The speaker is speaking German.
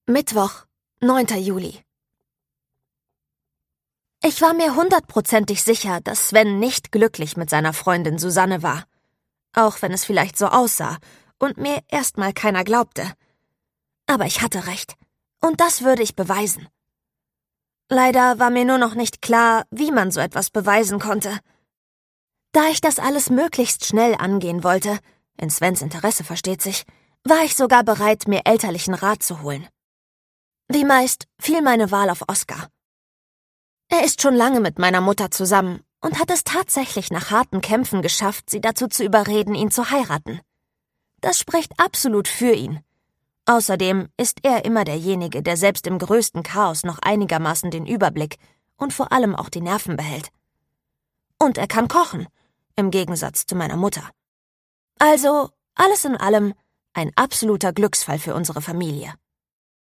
Mittwoch, 9. Juli. Ich war mir 100%ig sicher, dass Sven nicht glücklich mit seiner Freundin Susanne war. Auch wenn es vielleicht so aussah und mir erstmal keiner glaubte. Aber ich hatte recht. Und das würde ich beweisen. Leider war mir nur noch nicht klar, wie man so etwas beweisen konnte. Da ich das alles möglichst schnell angehen wollte, in Svens Interesse versteht sich, war ich sogar bereit, mir elterlichen Rat zu holen. Wie meist fiel meine Wahl auf Oskar. Er ist schon lange mit meiner Mutter zusammen und hat es tatsächlich nach harten Kämpfen geschafft, sie dazu zu überreden, ihn zu heiraten. Das spricht absolut für ihn. Außerdem ist er immer derjenige, der selbst im größten Chaos noch einigermaßen den Überblick und vor allem auch die Nerven behält. Und er kann kochen, im Gegensatz zu meiner Mutter. Also, alles in allem, ein absoluter Glücksfall für unsere Familie.